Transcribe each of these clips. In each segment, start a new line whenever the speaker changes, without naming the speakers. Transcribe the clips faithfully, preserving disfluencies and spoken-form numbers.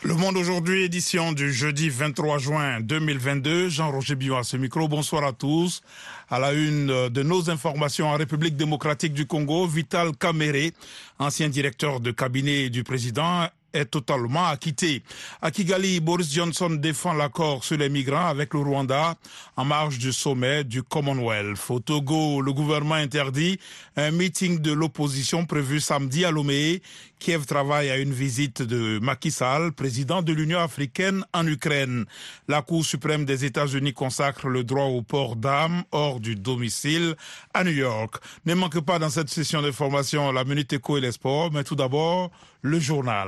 Le Monde aujourd'hui, édition du jeudi vingt-trois juin deux mille vingt-deux. Jean-Roger Biot à ce micro. Bonsoir à tous. À la une de nos informations en République démocratique du Congo, Vital Kamerhe, ancien directeur de cabinet du président, est totalement acquitté. À Kigali, Boris Johnson défend l'accord sur les migrants avec le Rwanda en marge du sommet du Commonwealth. Au Togo, le gouvernement interdit un meeting de l'opposition prévu samedi à Lomé. Kiev travaille à une visite de Macky Sall, président de l'Union africaine en Ukraine. La Cour suprême des États-Unis consacre le droit au port d'armes hors du domicile à New York. Ne manque pas dans cette session de formation la Minute Éco et les sports, mais tout d'abord, le journal.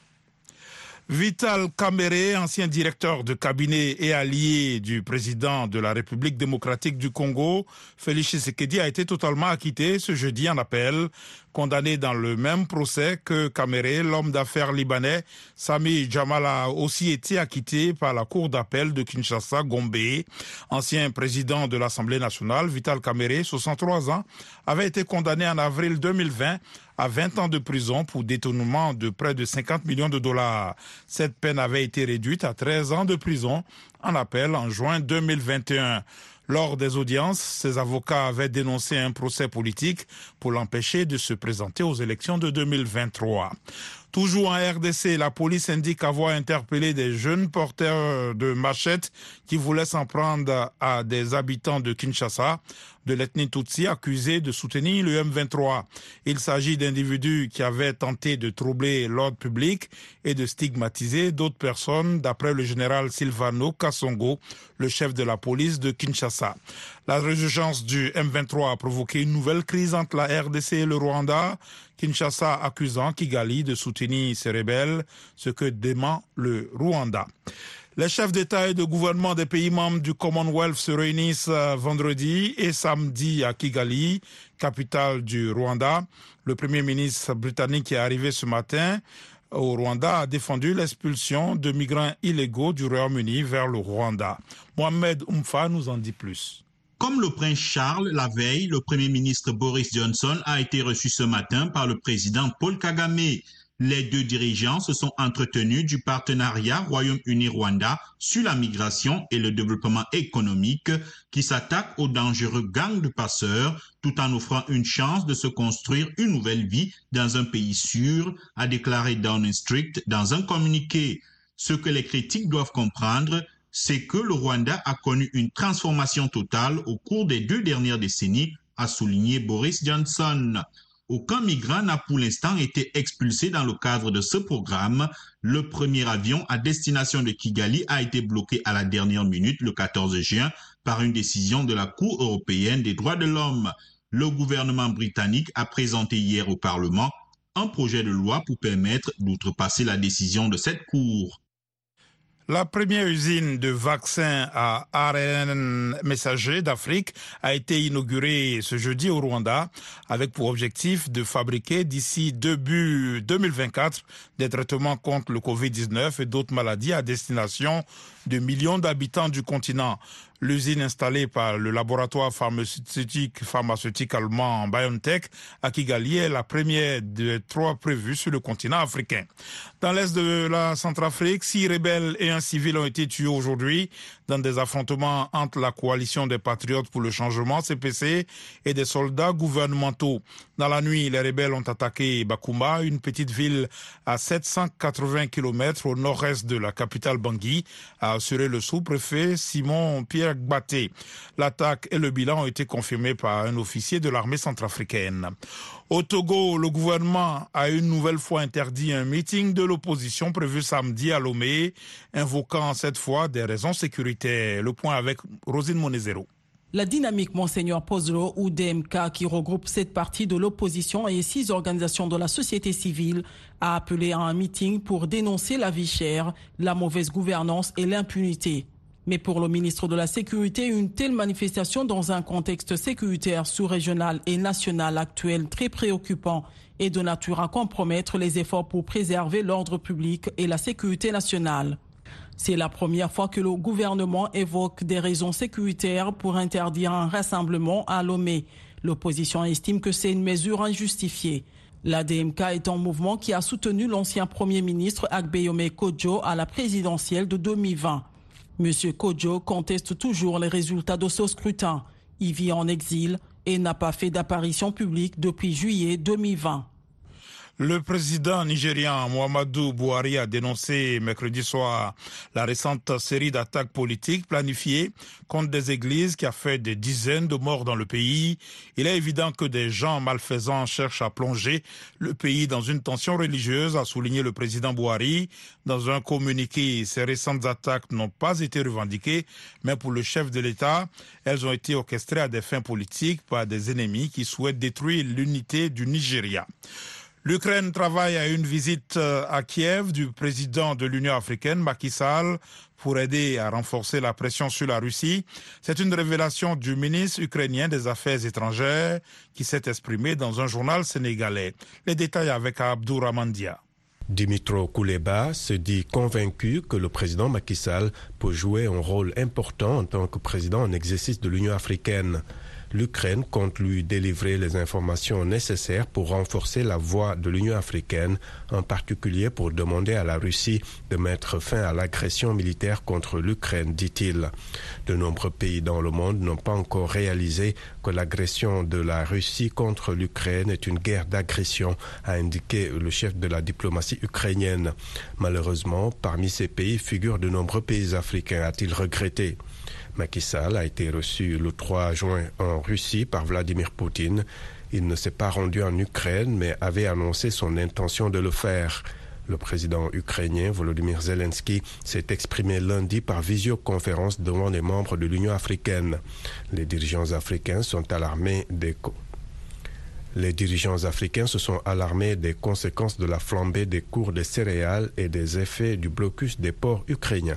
Vital Kamerhe, ancien directeur de cabinet et allié du président de la République démocratique du Congo, Félix Tshisekedi, a été totalement acquitté ce jeudi en appel. Condamné dans le même procès que Kamerhe, l'homme d'affaires libanais Sami Jamal a aussi été acquitté par la cour d'appel de Kinshasa-Gombe. Ancien président de l'Assemblée nationale, Vital Kamerhe, soixante-trois ans, avait été condamné en avril deux mille vingt à vingt ans de prison pour détournement de près de cinquante millions de dollars. Cette peine avait été réduite à treize ans de prison en appel en juin deux mille vingt et un. Lors des audiences, ses avocats avaient dénoncé un procès politique pour l'empêcher de se présenter aux élections de deux mille vingt-trois. Toujours en R D C, la police indique avoir interpellé des jeunes porteurs de machettes qui voulaient s'en prendre à des habitants de Kinshasa, de l'ethnie Tutsi, accusés de soutenir le M vingt-trois. Il s'agit d'individus qui avaient tenté de troubler l'ordre public et de stigmatiser d'autres personnes, d'après le général Silvano Kasongo, le chef de la police de Kinshasa. La résurgence du M vingt-trois a provoqué une nouvelle crise entre la R D C et le Rwanda, Kinshasa accusant Kigali de soutenir ces rebelles, ce que dément le Rwanda. Les chefs d'État et de gouvernement des pays membres du Commonwealth se réunissent vendredi et samedi à Kigali, capitale du Rwanda. Le Premier ministre britannique qui est arrivé ce matin au Rwanda a défendu l'expulsion de migrants illégaux du Royaume-Uni vers le Rwanda. Mohamed Oumfa nous en dit plus.
Comme le prince Charles, la veille, le Premier ministre Boris Johnson a été reçu ce matin par le président Paul Kagame. Les deux dirigeants se sont entretenus du partenariat Royaume-Uni-Rwanda sur la migration et le développement économique qui s'attaque aux dangereux gangs de passeurs tout en offrant une chance de se construire une nouvelle vie dans un pays sûr, a déclaré Downing Street dans un communiqué. Ce que les critiques doivent comprendre, c'est que le Rwanda a connu une transformation totale au cours des deux dernières décennies, a souligné Boris Johnson. Aucun migrant n'a pour l'instant été expulsé dans le cadre de ce programme. Le premier avion à destination de Kigali a été bloqué à la dernière minute le quatorze juin par une décision de la Cour européenne des droits de l'homme. Le gouvernement britannique a présenté hier au Parlement un projet de loi pour permettre d'outrepasser la décision de cette Cour.
La première usine de vaccins à A R N messager d'Afrique a été inaugurée ce jeudi au Rwanda avec pour objectif de fabriquer d'ici début deux mille vingt-quatre des traitements contre le covid dix-neuf et d'autres maladies à destination de millions d'habitants du continent. L'usine installée par le laboratoire pharmaceutique, pharmaceutique allemand BioNTech à Kigali est la première de trois prévues sur le continent africain. Dans l'est de la Centrafrique, six rebelles et un civil ont été tués aujourd'hui dans des affrontements entre la coalition des patriotes pour le changement C P C et des soldats gouvernementaux. Dans la nuit, les rebelles ont attaqué Bakouma, une petite ville à sept cent quatre-vingts kilomètres au nord-est de la capitale Bangui, a assuré le sous-préfet Simon Pierre Gbaté. L'attaque et le bilan ont été confirmés par un officier de l'armée centrafricaine. Au Togo, le gouvernement a une nouvelle fois interdit un meeting de l'opposition prévu samedi à Lomé, invoquant cette fois des raisons sécuritaires. Le point avec Rosine Monezero.
La dynamique Monseigneur Pozlo ou D M K, qui regroupe cette partie de l'opposition et six organisations de la société civile, a appelé à un meeting pour dénoncer la vie chère, la mauvaise gouvernance et l'impunité. Mais pour le ministre de la Sécurité, une telle manifestation dans un contexte sécuritaire sous-régional et national actuel très préoccupant est de nature à compromettre les efforts pour préserver l'ordre public et la sécurité nationale. C'est la première fois que le gouvernement évoque des raisons sécuritaires pour interdire un rassemblement à Lomé. L'opposition estime que c'est une mesure injustifiée. La D M K est un mouvement qui a soutenu l'ancien Premier ministre Agbeyome Kodjo à la présidentielle de deux mille vingt. Monsieur Kodjo conteste toujours les résultats de ce scrutin. Il vit en exil et n'a pas fait d'apparition publique depuis juillet deux mille vingt.
Le président nigérian Muhammadu Buhari a dénoncé mercredi soir la récente série d'attaques politiques planifiées contre des églises qui a fait des dizaines de morts dans le pays. Il est évident que des gens malfaisants cherchent à plonger le pays dans une tension religieuse, a souligné le président Buhari. Dans un communiqué, ces récentes attaques n'ont pas été revendiquées, mais pour le chef de l'État, elles ont été orchestrées à des fins politiques par des ennemis qui souhaitent détruire l'unité du Nigeria. L'Ukraine travaille à une visite à Kiev du président de l'Union africaine, Macky Sall, pour aider à renforcer la pression sur la Russie. C'est une révélation du ministre ukrainien des Affaires étrangères qui s'est exprimé dans un journal sénégalais. Les détails avec Abdourahmane Dia.
Dimitro Kuleba se dit convaincu que le président Macky Sall peut jouer un rôle important en tant que président en exercice de l'Union africaine. L'Ukraine compte lui délivrer les informations nécessaires pour renforcer la voix de l'Union africaine, en particulier pour demander à la Russie de mettre fin à l'agression militaire contre l'Ukraine, dit-il. De nombreux pays dans le monde n'ont pas encore réalisé que l'agression de la Russie contre l'Ukraine est une guerre d'agression, a indiqué le chef de la diplomatie ukrainienne. Malheureusement, parmi ces pays figurent de nombreux pays africains, a-t-il regretté. Macky Sall a été reçu le trois juin en Russie par Vladimir Poutine. Il ne s'est pas rendu en Ukraine, mais avait annoncé son intention de le faire. Le président ukrainien Volodymyr Zelensky s'est exprimé lundi par visioconférence devant les membres de l'Union africaine. Les dirigeants africains sont alarmés des co- Les dirigeants africains se sont alarmés des conséquences de la flambée des cours des céréales et des effets du blocus des ports ukrainiens.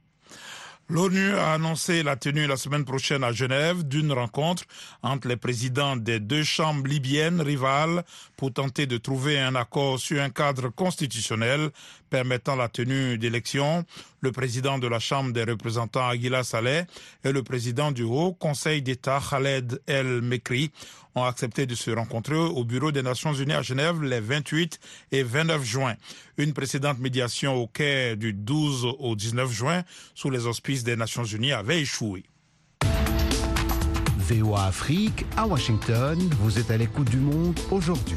L'ONU a annoncé la tenue la semaine prochaine à Genève d'une rencontre entre les présidents des deux chambres libyennes rivales pour tenter de trouver un accord sur un cadre constitutionnel permettant la tenue d'élections. Le président de la Chambre des représentants Aguila Saleh et le président du Haut Conseil d'État Khaled El Mekri ont accepté de se rencontrer au bureau des Nations Unies à Genève les vingt-huit et vingt-neuf juin. Une précédente médiation au Caire du douze au dix-neuf juin sous les auspices des Nations Unies avait échoué.
V O A Afrique, à Washington, vous êtes à l'écoute du monde aujourd'hui.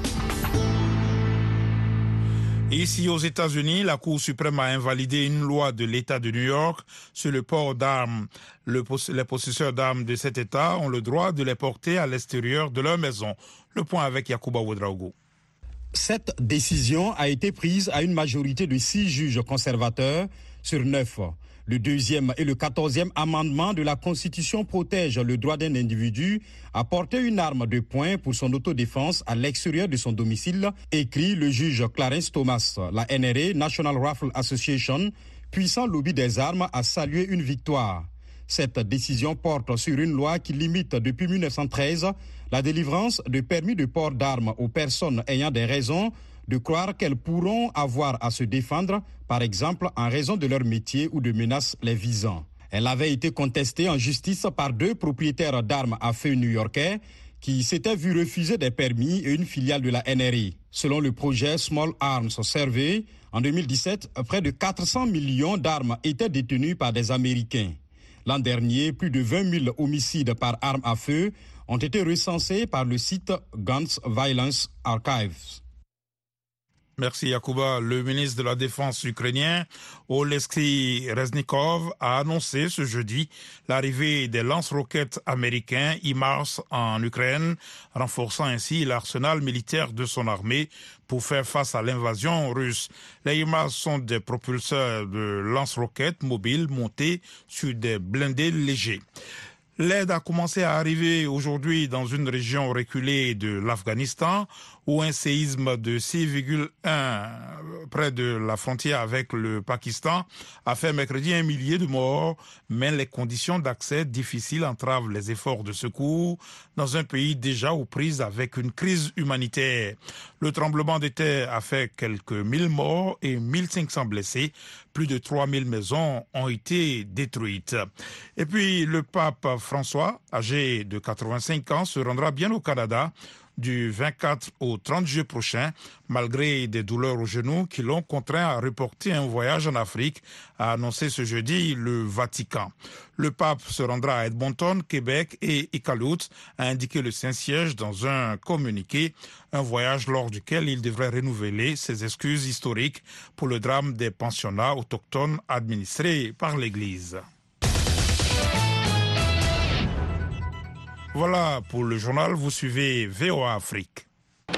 Ici aux États-Unis, la Cour suprême a invalidé une loi de l'État de New York sur le port d'armes. Le, les possesseurs d'armes de cet État ont le droit de les porter à l'extérieur de leur maison. Le point avec Yacouba Ouedraogo.
Cette décision a été prise à une majorité de six juges conservateurs sur neuf. Le deuxième et le quatorzième amendement de la Constitution protègent le droit d'un individu à porter une arme de poing pour son autodéfense à l'extérieur de son domicile, écrit le juge Clarence Thomas. La N R A, National Rifle Association, puissant lobby des armes, a salué une victoire. Cette décision porte sur une loi qui limite depuis mille neuf cent treize la délivrance de permis de port d'armes aux personnes ayant des raisons de croire qu'elles pourront avoir à se défendre, par exemple en raison de leur métier ou de menaces les visant. Elle avait été contestée en justice par deux propriétaires d'armes à feu new-yorkais qui s'étaient vus refuser des permis et une filiale de la N R A. Selon le projet Small Arms Survey, en deux mille dix-sept, près de quatre cents millions d'armes étaient détenues par des Américains. L'an dernier, plus de vingt mille homicides par arme à feu ont été recensés par le site Guns Violence Archives.
Merci Yacouba. Le ministre de la Défense ukrainien, Oleksiy Reznikov, a annoncé ce jeudi l'arrivée des lance-roquettes américains HIMARS en Ukraine, renforçant ainsi l'arsenal militaire de son armée pour faire face à l'invasion russe. Les HIMARS sont des propulseurs de lance-roquettes mobiles montés sur des blindés légers. L'aide a commencé à arriver aujourd'hui dans une région reculée de l'Afghanistan où un séisme de six virgule un près de la frontière avec le Pakistan a fait mercredi un millier de morts, mais les conditions d'accès difficiles entravent les efforts de secours dans un pays déjà aux prises avec une crise humanitaire. Le tremblement de terre a fait quelques mille morts et mille cinq cents blessés. Plus de trois mille maisons ont été détruites. Et puis le pape François, âgé de quatre-vingt-cinq ans, se rendra bien au Canada du vingt-quatre au trente juillet prochain, malgré des douleurs au genou qui l'ont contraint à reporter un voyage en Afrique, a annoncé ce jeudi le Vatican. Le pape se rendra à Edmonton, Québec et Iqaluit, a indiqué le Saint-Siège dans un communiqué, un voyage lors duquel il devrait renouveler ses excuses historiques pour le drame des pensionnats autochtones administrés par l'Église. Voilà pour le journal, vous suivez V O A Afrique.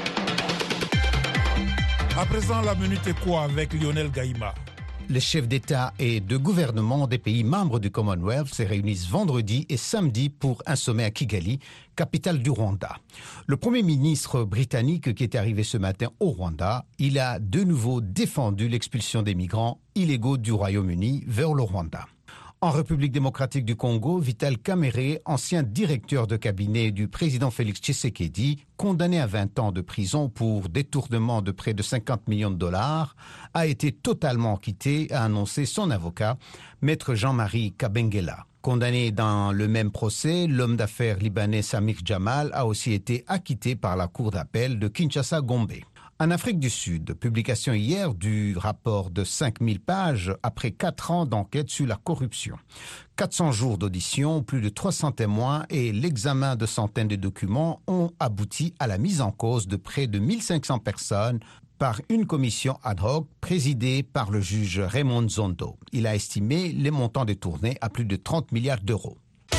À présent, la Minute Éco avec Lionel Gaïma.
Les chefs d'État et de gouvernement des pays membres du Commonwealth se réunissent vendredi et samedi pour un sommet à Kigali, capitale du Rwanda. Le Premier ministre britannique qui est arrivé ce matin au Rwanda, il a de nouveau défendu l'expulsion des migrants illégaux du Royaume-Uni vers le Rwanda. En République démocratique du Congo, Vital Kamerhe, ancien directeur de cabinet du président Félix Tshisekedi, condamné à vingt ans de prison pour détournement de près de cinquante millions de dollars, a été totalement acquitté, a annoncé son avocat, maître Jean-Marie Kabengela. Condamné dans le même procès, l'homme d'affaires libanais Samir Jamal a aussi été acquitté par la cour d'appel de Kinshasa-Gombe. En Afrique du Sud, publication hier du rapport de cinq mille pages après quatre ans d'enquête sur la corruption. quatre cents jours d'audition, plus de trois cents témoins et l'examen de centaines de documents ont abouti à la mise en cause de près de mille cinq cents personnes par une commission ad hoc présidée par le juge Raymond Zondo. Il a estimé les montants détournés à plus de trente milliards d'euros.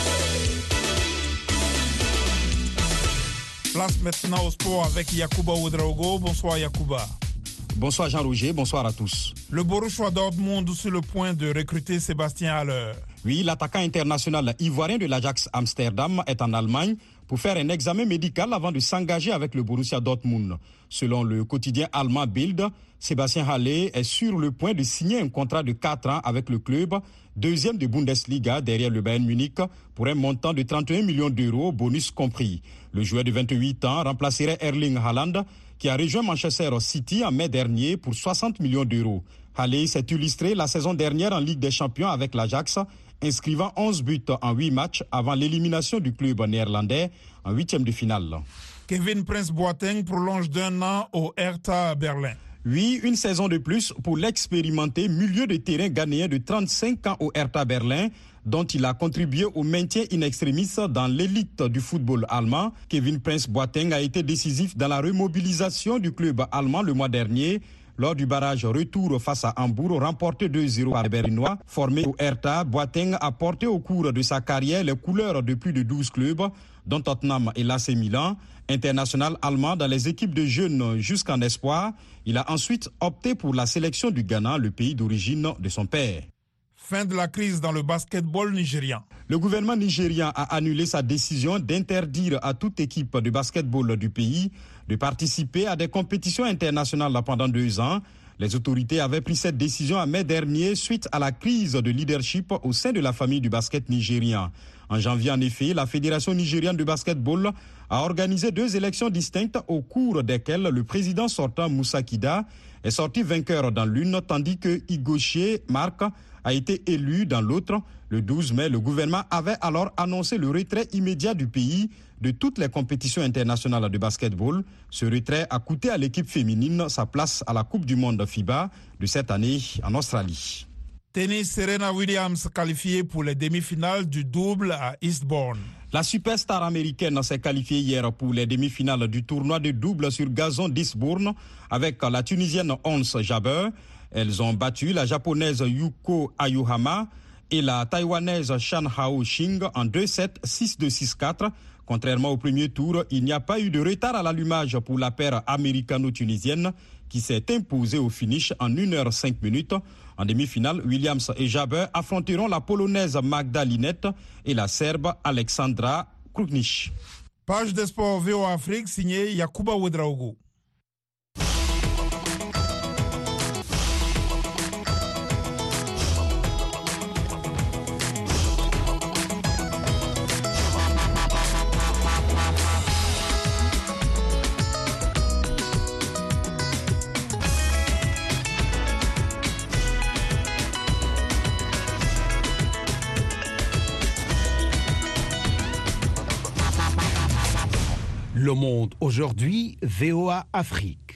Place maintenant au sport avec Yacouba Ouedraogo. Bonsoir Yacouba.
Bonsoir Jean-Roger, bonsoir à tous.
Le Borussia Dortmund sur le point de recruter Sébastien Haller.
Oui, l'attaquant international ivoirien de l'Ajax Amsterdam est en Allemagne pour faire un examen médical avant de s'engager avec le Borussia Dortmund. Selon le quotidien allemand Bild, Sébastien Haller est sur le point de signer un contrat de quatre ans avec le club, deuxième de Bundesliga derrière le Bayern Munich, pour un montant de trente et un millions d'euros, bonus compris. Le joueur de vingt-huit ans remplacerait Erling Haaland, qui a rejoint Manchester City en mai dernier pour soixante millions d'euros. Haller s'est illustré la saison dernière en Ligue des Champions avec l'Ajax, inscrivant onze buts en huit matchs avant l'élimination du club néerlandais en huitième de finale.
Kevin Prince Boateng prolonge d'un an au Hertha Berlin.
Oui, une saison de plus pour l'expérimenté milieu de terrain ghanéen de trente-cinq ans au Hertha Berlin, dont il a contribué au maintien in extremis dans l'élite du football allemand. Kevin Prince Boateng a été décisif dans la remobilisation du club allemand le mois dernier, lors du barrage retour face à Hambourg, remporté deux zéro par les Berlinois. Formé au Hertha, Boateng a porté au cours de sa carrière les couleurs de plus de douze clubs, dont Tottenham et l'A C Milan. International allemand dans les équipes de jeunes jusqu'en espoir, il a ensuite opté pour la sélection du Ghana, le pays d'origine de son père.
Fin de la crise dans le basketball nigérian.
Le gouvernement nigérian a annulé sa décision d'interdire à toute équipe de basketball du pays de participer à des compétitions internationales pendant deux ans. Les autorités avaient pris cette décision en mai dernier suite à la crise de leadership au sein de la famille du basket nigérian. En janvier, en effet, la Fédération nigériane de basketball a organisé deux élections distinctes au cours desquelles le président sortant Moussa Kida est sorti vainqueur dans l'une, tandis que Igoché Marc a été élu dans l'autre. Le douze mai, le gouvernement avait alors annoncé le retrait immédiat du pays de toutes les compétitions internationales de basketball. Ce retrait a coûté à l'équipe féminine sa place à la Coupe du Monde FIBA de cette année en Australie.
Tennis, Serena Williams qualifiée pour les demi-finales du double à Eastbourne.
La superstar américaine s'est qualifiée hier pour les demi-finales du tournoi de double sur gazon d'Eastbourne avec la Tunisienne Ons Jabeur. Elles ont battu la japonaise Yuko Ayuhama et la taïwanaise Shan Hao Xing en deux sept, six deux, six quatre. Contrairement au premier tour, il n'y a pas eu de retard à l'allumage pour la paire américano-tunisienne qui s'est imposée au finish en une heure cinq minutes. En demi-finale, Williams et Jabeur affronteront la polonaise Magda Linette et la serbe Alexandra Krunic.
Page des sports V O A Afrique signée Yacouba Ouedraogo.
Le Monde aujourd'hui, V O A Afrique.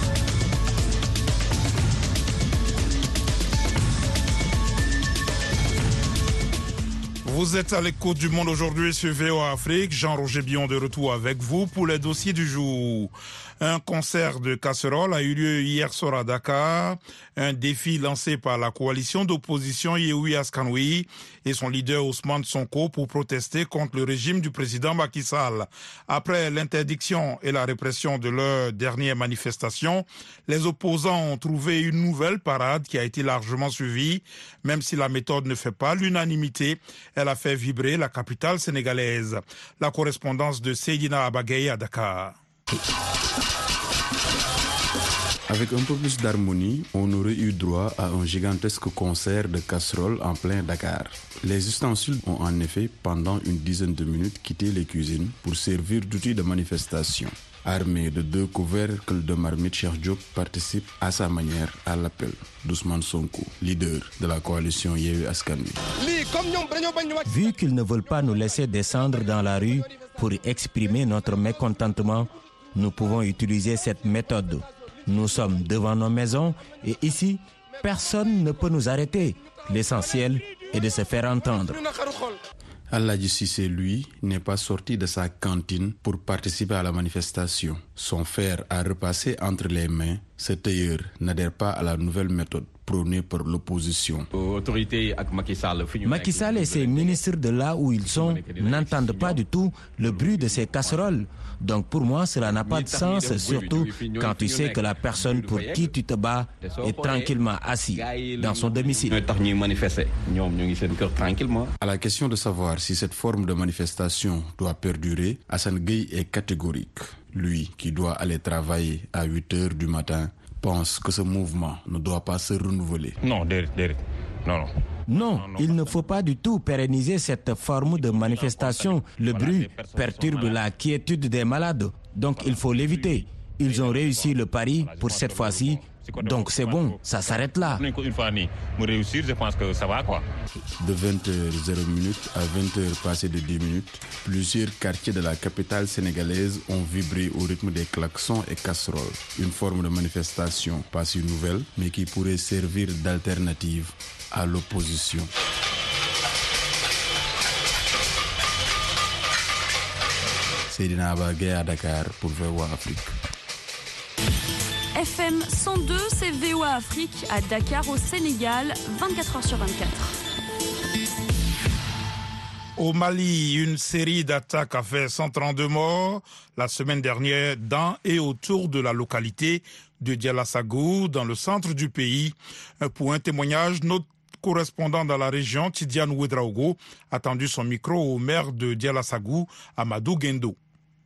Vous êtes à l'écoute du Monde aujourd'hui sur V O A Afrique. Jean-Roger Billon de retour avec vous pour les dossiers du jour. Un concert de casseroles a eu lieu hier soir à Dakar. Un défi lancé par la coalition d'opposition Yewwi Askan-Wi et son leader Ousmane Sonko pour protester contre le régime du président Macky Sall. Après l'interdiction et la répression de leur dernière manifestation, les opposants ont trouvé une nouvelle parade qui a été largement suivie. Même si la méthode ne fait pas l'unanimité, elle a fait vibrer la capitale sénégalaise. La correspondance de Seydina Abagaye à Dakar.
Avec un peu plus d'harmonie, on aurait eu droit à un gigantesque concert de casseroles en plein Dakar. Les ustensiles ont en effet, pendant une dizaine de minutes, quitté les cuisines pour servir d'outils de manifestation. Armé de deux couvercles de marmite, Cheikh Diop participe à sa manière à l'appel d'Ousmane Sonko, leader de la coalition Yewwi Askan-Wi.
Vu qu'ils ne veulent pas nous laisser descendre dans la rue pour exprimer notre mécontentement, nous pouvons utiliser cette méthode. Nous sommes devant nos maisons et ici, personne ne peut nous arrêter. L'essentiel est de se faire entendre.
Aladji Cissé, lui, n'est pas sorti de sa cantine pour participer à la manifestation. Son fer a repassé entre les mains. Ce tailleur n'adhère pas à la nouvelle méthode prônée par l'opposition.
Macky Sall et ses ministres de là où ils sont n'entendent pas du tout le bruit de ces casseroles. Donc pour moi, cela n'a pas de sens, surtout quand tu sais que la personne pour qui tu te bats est tranquillement assis dans son domicile.
À la question de savoir si cette forme de manifestation doit perdurer, Assane Gueye est catégorique. Lui, qui doit aller travailler à huit heures du matin, pense que ce mouvement ne doit pas se renouveler.
Non, non, non. Non, il ne faut pas du tout pérenniser cette forme de manifestation. Le bruit perturbe la quiétude des malades, donc il faut l'éviter. Ils ont réussi le pari pour cette fois-ci, donc c'est bon, ça s'arrête là.
De vingt heures zéro à vingt heures passées de dix minutes, plusieurs quartiers de la capitale sénégalaise ont vibré au rythme des klaxons et casseroles. Une forme de manifestation pas si nouvelle, mais qui pourrait servir d'alternative à l'opposition. Seydina Abagaye à Dakar pour V O A Afrique.
F M cent deux, c'est V O A Afrique à Dakar au Sénégal, vingt-quatre heures sur vingt-quatre.
Au Mali, une série d'attaques a fait cent trente-deux morts la semaine dernière dans et autour de la localité de Dialassagou, dans le centre du pays. Pour un témoignage, notre correspondant dans la région, Tidiane Ouedraogo, a tendu son micro au maire de Dialassagou, Amadou Guendo.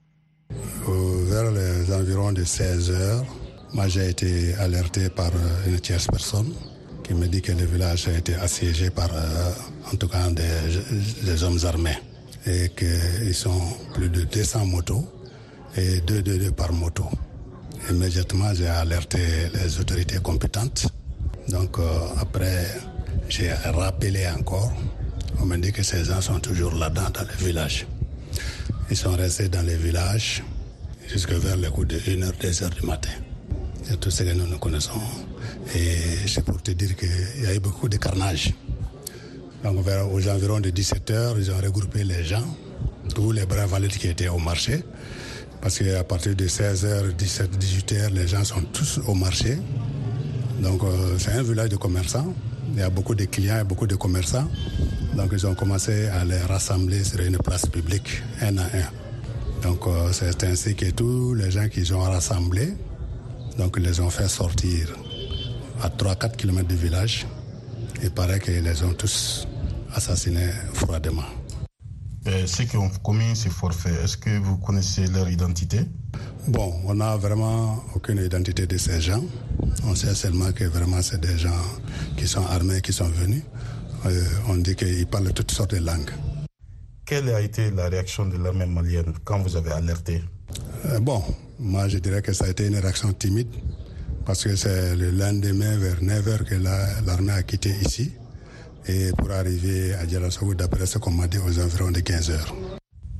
Vers les environs de seize heures, moi j'ai été alerté par une tierce personne qui me dit que le village a été assiégé par, euh, en tout cas, des, des hommes armés et qu'ils sont plus de deux cents motos et deux, deux, deux par moto. Immédiatement, j'ai alerté les autorités compétentes. Donc, euh, après, j'ai rappelé encore. On me dit que ces gens sont toujours là-dedans, dans le village. Ils sont restés dans les villages jusque vers le coup de une heure, deux heures du matin. C'est tout ce que nous nous connaissons. Et c'est pour te dire qu'il y a eu beaucoup de carnage. Donc, vers, aux environs de dix-sept heures, ils ont regroupé les gens, tous les braves valides qui étaient au marché. Parce qu'à partir de seize heures, dix-sept, dix-huit heures, les gens sont tous au marché. Donc, euh, c'est un village de commerçants. Il y a beaucoup de clients et beaucoup de commerçants. Donc, ils ont commencé à les rassembler sur une place publique, un à un. Donc, euh, c'est ainsi que tous les gens qu'ils ont rassemblés, donc, ils les ont fait sortir à trois à quatre kilomètres du village. Il paraît qu'ils les ont tous assassinés froidement.
Et ceux qui ont commis ces forfaits, est-ce que vous connaissez leur identité?
Bon, on n'a vraiment aucune identité de ces gens. On sait seulement que vraiment c'est des gens qui sont armés, qui sont venus. Euh, on dit qu'ils parlent toutes sortes de langues.
Quelle a été la réaction de l'armée malienne quand vous avez alerté?
euh, Bon, moi je dirais que ça a été une réaction timide parce que c'est le lendemain vers neuf heures que la, l'armée a quitté ici et pour arriver à Dialassagou d'après ce qu'on m'a dit aux environs de quinze heures.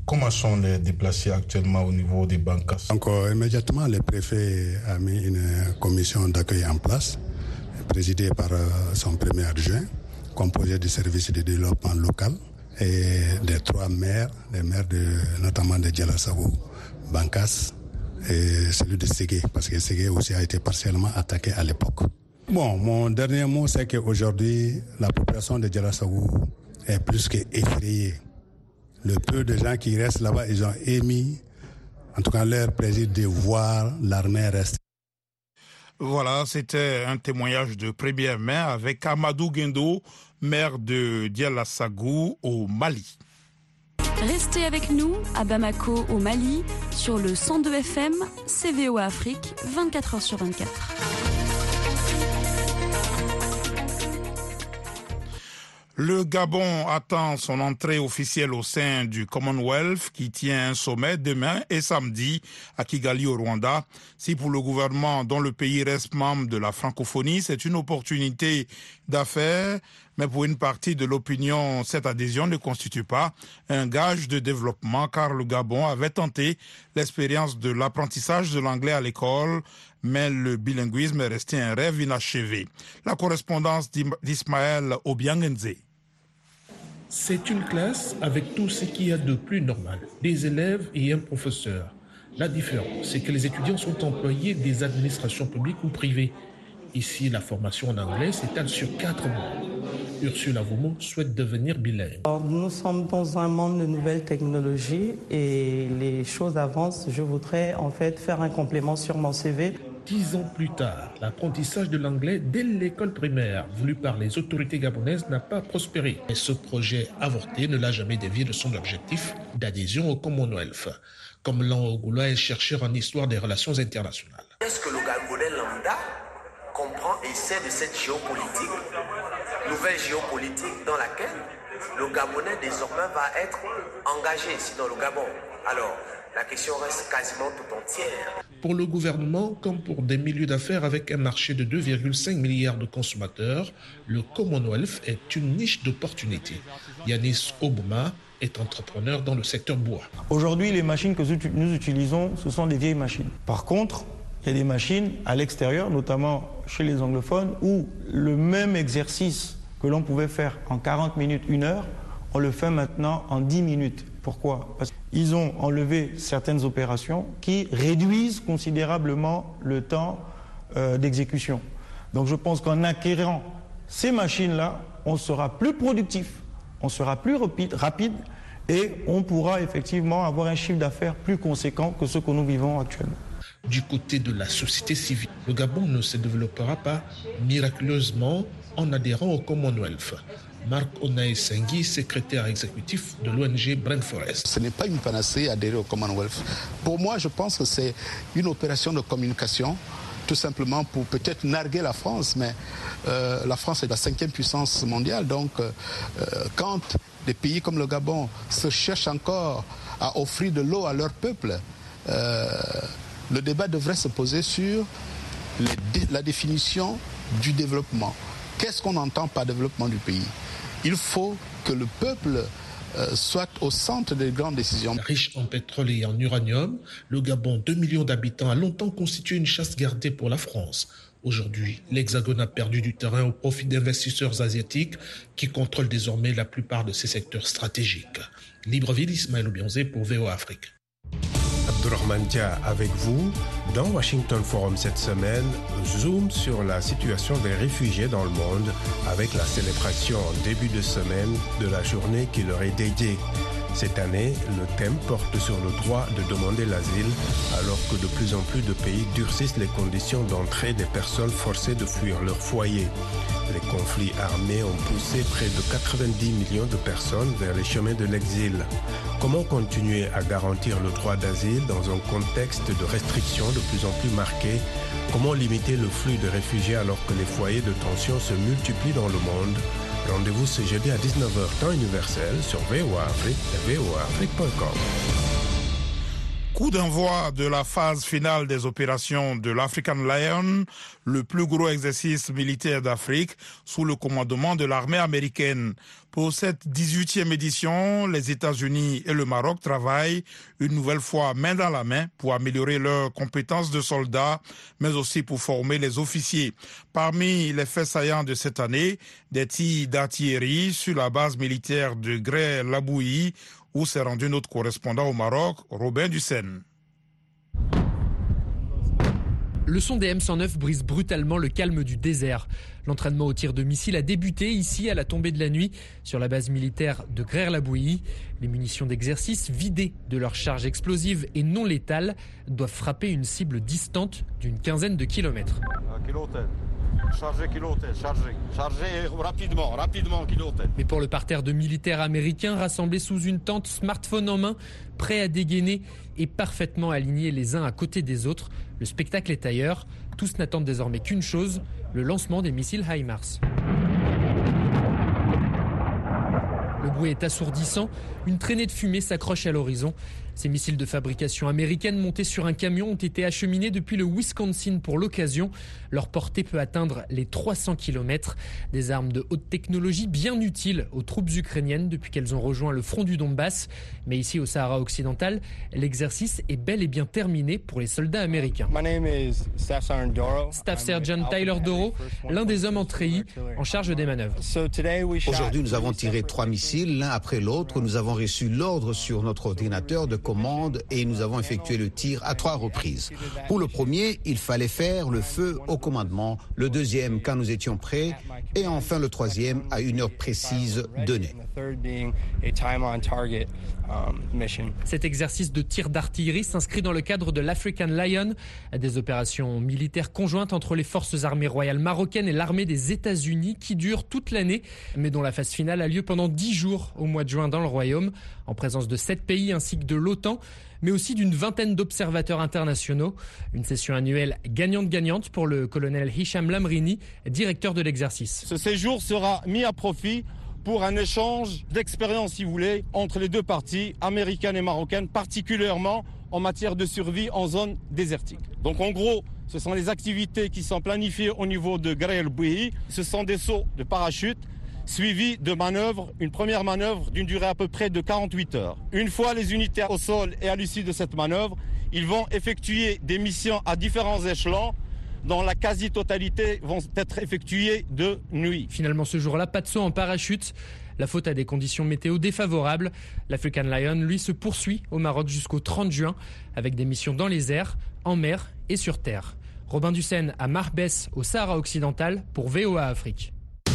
Comment sont les déplacés actuellement au niveau des Bankas?
Donc, euh, immédiatement, le préfet a mis une commission d'accueil en place, présidée par euh, son premier adjoint, composée du service de développement local et des trois maires, les maires de, notamment de Djalasago, Bankas et celui de Ségué, parce que Ségué aussi a été partiellement attaqué à l'époque. Bon, mon dernier mot, c'est qu'aujourd'hui, la population de Djalasago est plus qu'effrayée. Le peu de gens qui restent là-bas, ils ont émis, en tout cas, leur plaisir de voir l'armée rester.
Voilà, c'était un témoignage de première main avec Amadou Guendo, maire de Djalasago au Mali.
Restez avec nous à Bamako au Mali sur le cent deux F M, C V O Afrique, vingt-quatre heures sur vingt-quatre.
Le Gabon attend son entrée officielle au sein du Commonwealth qui tient un sommet demain et samedi à Kigali au Rwanda. Si pour le gouvernement dont le pays reste membre de la francophonie, c'est une opportunité d'affaires, mais pour une partie de l'opinion, cette adhésion ne constitue pas un gage de développement car le Gabon avait tenté l'expérience de l'apprentissage de l'anglais à l'école, mais le bilinguisme est resté un rêve inachevé. La correspondance d'Ismaël Obiangenze.
C'est une classe avec tout ce qu'il y a de plus normal, des élèves et un professeur. La différence, c'est que les étudiants sont employés des administrations publiques ou privées. Ici, la formation en anglais s'étale sur quatre mois. Ursula Vomo souhaite devenir bilingue.
Alors, nous sommes dans un monde de nouvelles technologies et les choses avancent. Je voudrais en fait faire un complément sur mon C V.
Dix ans plus tard, l'apprentissage de l'anglais dès l'école primaire, voulu par les autorités gabonaises, n'a pas prospéré. Et ce projet avorté ne l'a jamais dévié de son objectif d'adhésion au Commonwealth. Comme Lan Ogoula est chercheur en histoire des relations internationales.
Est-ce que le Gabonais lambda comprend et sait de cette géopolitique, nouvelle géopolitique dans laquelle le Gabonais désormais va être engagé, sinon le Gabon? Alors, la question reste quasiment tout entière.
Pour le gouvernement, comme pour des milieux d'affaires avec un marché de deux virgule cinq milliards de consommateurs, le Commonwealth est une niche d'opportunités. Yanis Obouma est entrepreneur dans le secteur bois.
Aujourd'hui, les machines que nous utilisons, ce sont des vieilles machines. Par contre, il y a des machines à l'extérieur, notamment chez les anglophones, où le même exercice que l'on pouvait faire en quarante minutes, une heure, on le fait maintenant en dix minutes. Pourquoi? Parce qu'ils ont enlevé certaines opérations qui réduisent considérablement le temps euh, d'exécution. Donc je pense qu'en acquérant ces machines-là, on sera plus productif, on sera plus rapide, rapide et on pourra effectivement avoir un chiffre d'affaires plus conséquent que ce que nous vivons actuellement.
Du côté de la société civile, le Gabon ne se développera pas miraculeusement en adhérant au Commonwealth. Marc Onaï Sengui, secrétaire exécutif de l'O N G Brain Forest.
Ce n'est pas une panacée adhérer au Commonwealth. Pour moi, je pense que c'est une opération de communication, tout simplement pour peut-être narguer la France, mais euh, la France est la cinquième puissance mondiale, donc euh, quand des pays comme le Gabon se cherchent encore à offrir de l'eau à leur peuple, euh, le débat devrait se poser sur les, la définition du développement. Qu'est-ce qu'on entend par développement du pays? Il faut que le peuple euh, soit au centre des grandes décisions.
Riche en pétrole et en uranium, le Gabon, deux millions d'habitants, a longtemps constitué une chasse gardée pour la France. Aujourd'hui, l'Hexagone a perdu du terrain au profit d'investisseurs asiatiques qui contrôlent désormais la plupart de ces secteurs stratégiques. Libreville, Ismaël Obianze pour V O A Afrique.
Abdourahmane Dia avec vous. Dans Washington Forum cette semaine, zoom sur la situation des réfugiés dans le monde avec la célébration en début de semaine de la journée qui leur est dédiée. Cette année, le thème porte sur le droit de demander l'asile alors que de plus en plus de pays durcissent les conditions d'entrée des personnes forcées de fuir leur foyer. Les conflits armés ont poussé près de quatre-vingt-dix millions de personnes vers les chemins de l'exil. Comment continuer à garantir le droit d'asile dans un contexte de restrictions de plus en plus marquées? Comment limiter le flux de réfugiés alors que les foyers de tension se multiplient dans le monde? Rendez-vous ce jeudi à dix-neuf heures temps universel sur V O A Afrique et V O A Afrique point com.
Coup d'envoi de la phase finale des opérations de l'African Lion, le plus gros exercice militaire d'Afrique sous le commandement de l'armée américaine. Pour cette dix-huitième édition, les États-Unis et le Maroc travaillent une nouvelle fois main dans la main pour améliorer leurs compétences de soldats, mais aussi pour former les officiers. Parmi les faits saillants de cette année, des tirs d'artillerie sur la base militaire de Grès-Labouilly, où s'est rendu notre correspondant au Maroc, Robin Dussen.
Le son des M cent neuf brise brutalement le calme du désert. L'entraînement au tir de missiles a débuté ici à la tombée de la nuit sur la base militaire de Grès-Labouilly. Les munitions d'exercice vidées de leur charge explosive et non létale doivent frapper une cible distante d'une quinzaine de kilomètres.
Chargez kilotène, chargez, chargez rapidement, rapidement kilotène.
Mais pour le parterre de militaires américains rassemblés sous une tente, smartphone en main, prêts à dégainer et parfaitement alignés les uns à côté des autres, le spectacle est ailleurs. Tous n'attendent désormais qu'une chose, le lancement des missiles HIMARS. Le bruit est assourdissant, une traînée de fumée s'accroche à l'horizon. Ces missiles de fabrication américaine montés sur un camion ont été acheminés depuis le Wisconsin pour l'occasion. Leur portée peut atteindre les trois cents kilomètres. Des armes de haute technologie bien utiles aux troupes ukrainiennes depuis qu'elles ont rejoint le front du Donbass. Mais ici au Sahara occidental, l'exercice est bel et bien terminé pour les soldats américains. Staff Sergeant Tyler Doro, l'un des hommes en treillis en charge des manœuvres.
Aujourd'hui, nous avons tiré trois missiles l'un après l'autre. Nous avons reçu l'ordre sur notre ordinateur de commande et nous avons effectué le tir à trois reprises. Pour le premier, il fallait faire le feu au commandement, le deuxième quand nous étions prêts et enfin le troisième à une heure précise donnée.
Cet exercice de tir d'artillerie s'inscrit dans le cadre de l'African Lion, des opérations militaires conjointes entre les forces armées royales marocaines et l'armée des États-Unis qui durent toute l'année, mais dont la phase finale a lieu pendant dix jours au mois de juin dans le Royaume, en présence de sept pays ainsi que de l'OTAN, mais aussi d'une vingtaine d'observateurs internationaux. Une session annuelle gagnante-gagnante pour le colonel Hicham Lamrini, directeur de l'exercice.
Ce séjour sera mis à profit pour un échange d'expérience, si vous voulez, entre les deux parties, américaines et marocaines, particulièrement en matière de survie en zone désertique. Donc en gros, ce sont les activités qui sont planifiées au niveau de Grès-Labouilly. Ce sont des sauts de parachute suivis de manœuvres, une première manœuvre d'une durée à peu près de quarante-huit heures. Une fois les unités au sol et à l'issue de cette manœuvre, ils vont effectuer des missions à différents échelons dont la quasi-totalité vont être effectuées de nuit.
Finalement, ce jour-là, pas de saut en parachute. La faute à des conditions météo défavorables. L'African Lion, lui, se poursuit au Maroc jusqu'au trente juin avec des missions dans les airs, en mer et sur terre. Robin Dussen à Marbès, au Sahara occidental, pour V O A Afrique.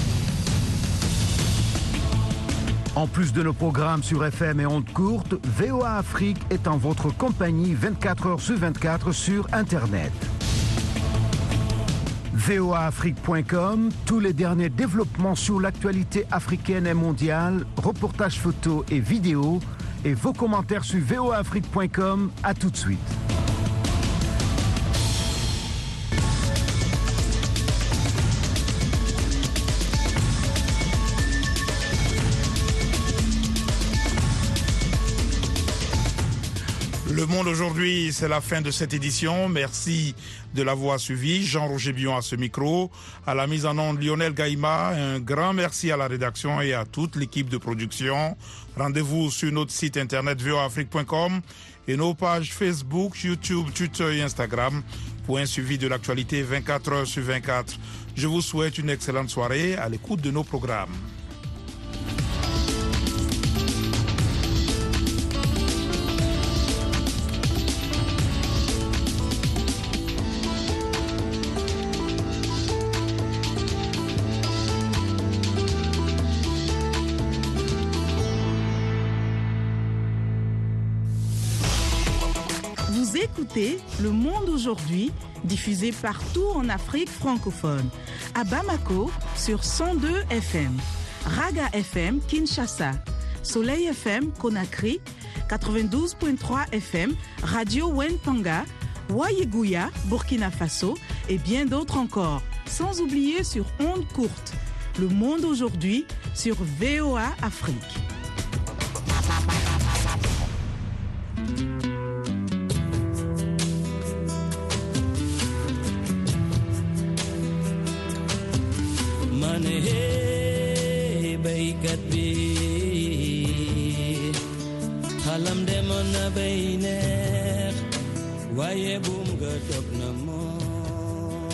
En plus de nos programmes sur F M et ondes courtes, V O A Afrique est en votre compagnie vingt-quatre heures sur vingt-quatre sur Internet. V O A Afrique point com, tous les derniers développements sur l'actualité africaine et mondiale, reportages photos et vidéos, et vos commentaires sur V O A Afrique point com. À tout de suite.
Le Monde aujourd'hui, c'est la fin de cette édition. Merci de l'avoir suivi. Jean-Roger Bion à ce micro. À la mise en onde, Lionel Gaïma. Un grand merci à la rédaction et à toute l'équipe de production. Rendez-vous sur notre site internet v o a afrique point com et nos pages Facebook, YouTube, Twitter et Instagram pour un suivi de l'actualité vingt-quatre heures sur vingt-quatre. Je vous souhaite une excellente soirée à l'écoute de nos programmes.
Écoutez Le Monde aujourd'hui, diffusé partout en Afrique francophone. À Bamako, sur cent deux F M. Raga F M, Kinshasa. Soleil F M, Conakry. quatre-vingt-douze virgule trois F M. Radio Wentanga. Wayeguya, Burkina Faso. Et bien d'autres encore. Sans oublier sur ondes courtes. Le Monde aujourd'hui, sur V O A Afrique.
mane hey baykat bi xalam demoon na bay neex waaye bu